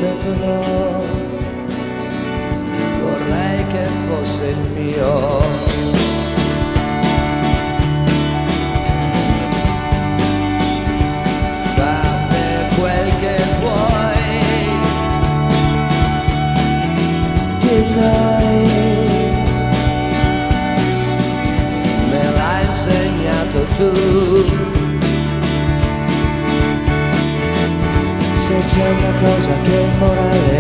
metodo vorrei che fosse il mio. Fate quel che vuoi di noi, me l'hai insegnato tu. Se c'è una cosa che è morale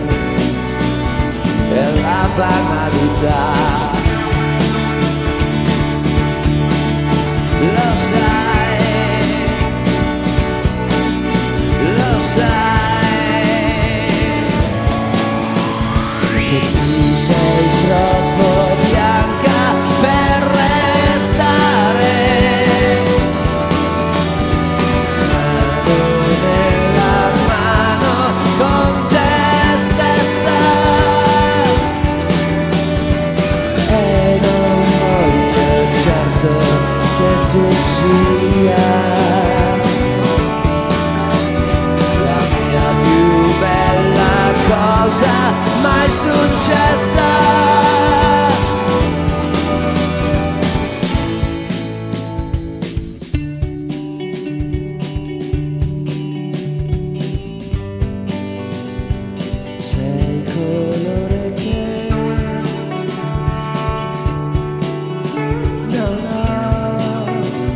è la banalità. Lo sai che tu sei troppo bianca per restare. Che tu sia la mia più bella cosa mai successa. Sei il colore che non ho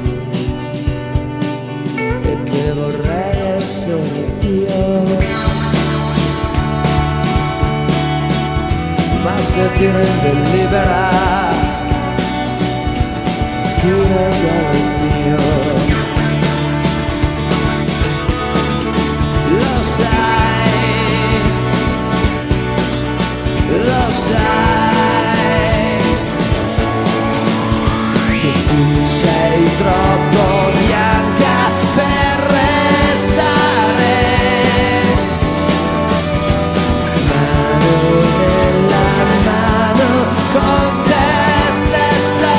e che vorrei essere io. Ma se ti rende libera, ti regalo il mio. Lo sai che tu sei troppo bianca per restare. Mano nella mano con te stessa,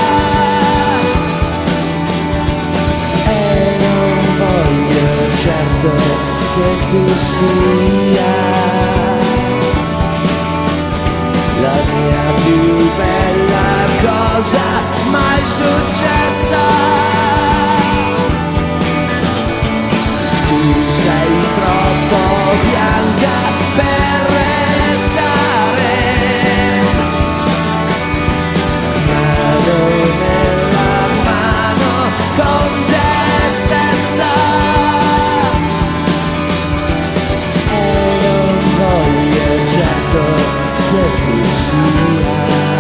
e non voglio certo che tu sia la mia più bella cosa mai successa. Tu sei troppo bianca per restare. Mano nella mano con te stessa, e non voglio certo che tu sia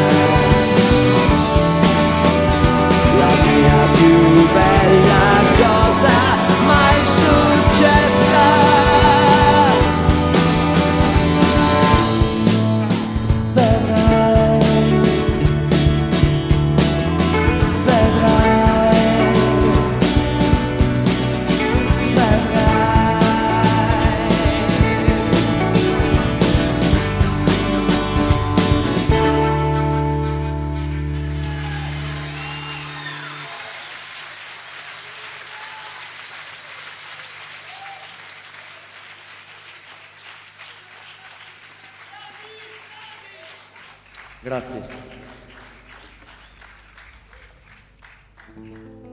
la mia più bella cosa mai successa. Vedrai, vedrai, vedrai. Grazie.